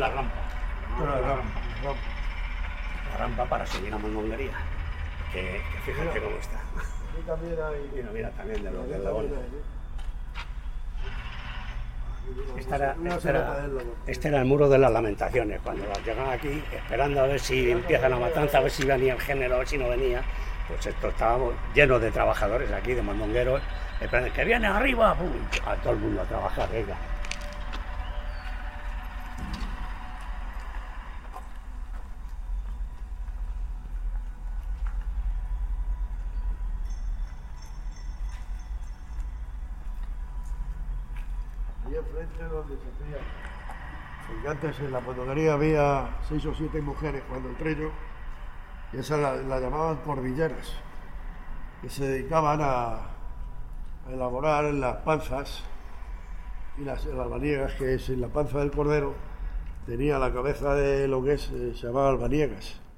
la rampa. La rampa para subir a Mondonguería. Que fíjate cómo está. Aquí también hay... Mira también de lo que es la bola. Este era el muro de las lamentaciones, cuando llegan aquí, esperando a ver si empieza la matanza, a ver si venía el género, a ver si no venía. Pues esto estábamos llenos de trabajadores aquí, de mondongueros, esperando que viene arriba, ¡pum! A todo el mundo a trabajar, venga. Ahí enfrente donde se hacía. Porque antes en la mondonguería había 6 o 7 mujeres cuando entré yo, y esas la llamaban cordilleras, que se dedicaban a elaborar en las panzas y las albaniegas, que es en la panza del cordero, tenía la cabeza de lo que se llamaba albaniegas.